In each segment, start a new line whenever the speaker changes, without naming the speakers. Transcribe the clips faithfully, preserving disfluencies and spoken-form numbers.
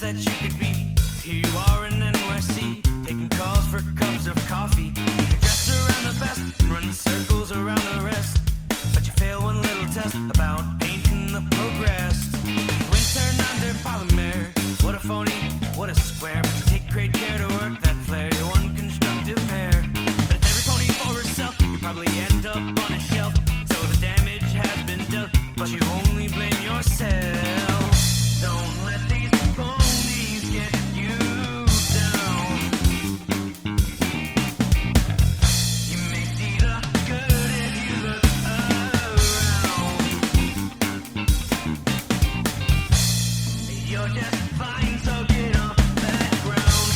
that you could be. Here you are in N Y C, taking calls for cups of coffee. You're dressed around the best and running circles around the rest, but you fail one little test about painting the progress. Wind turned under polymer, what a phony, what a square. But you take great care to work that flare, you're one constructive pair. But if every pony for herself, you probably end up on a shelf. So the damage has been done, but you only blame yourself. Don't let these ponies get you down. You may see the good if you look around. You're just fine, so get off that ground.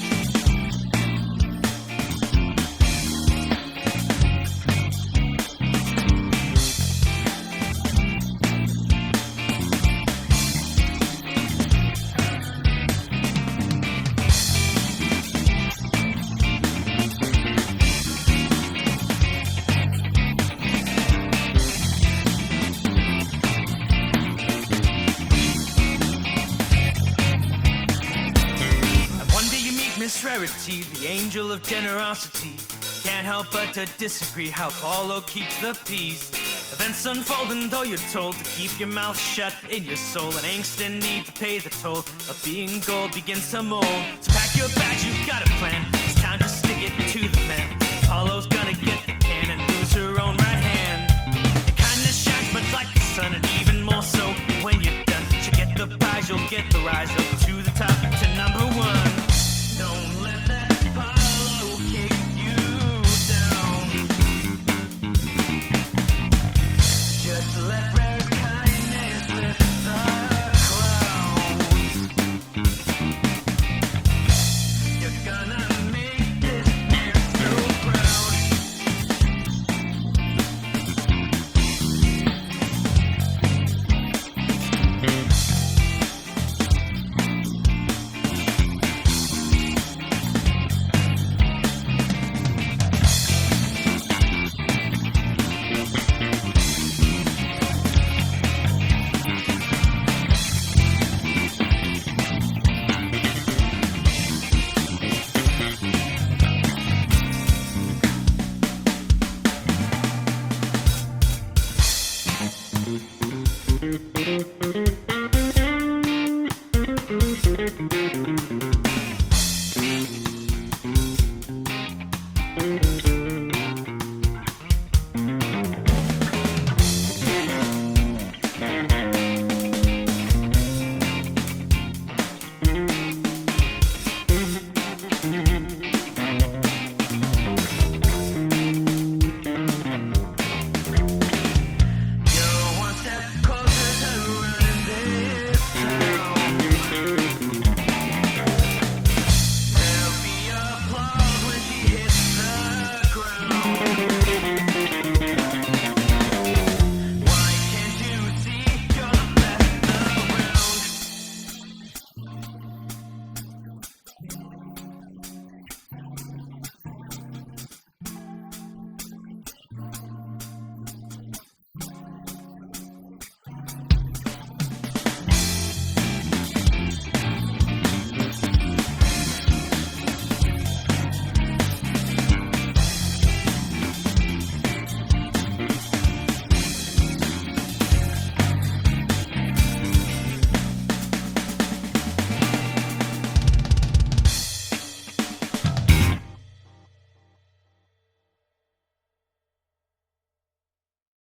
Miss Rarity, the angel of generosity. Can't help but to disagree how Paulo keeps the peace. Events unfolding though you're told to keep your mouth shut in your soul. And angst and need to pay the toll of being gold begins to mold. So pack your bags, you've got a plan. It's time to stick it to the man. Paulo's gonna get the can and lose her own right hand. Your kindness shines much like the sun, and even more so when you're done. You get the prize, you'll get the rise up to the top, to number one. Don't let that Paulo kick you down. Just let rare kindness lift the clouds. You're gonna make this air so proud. Thank you.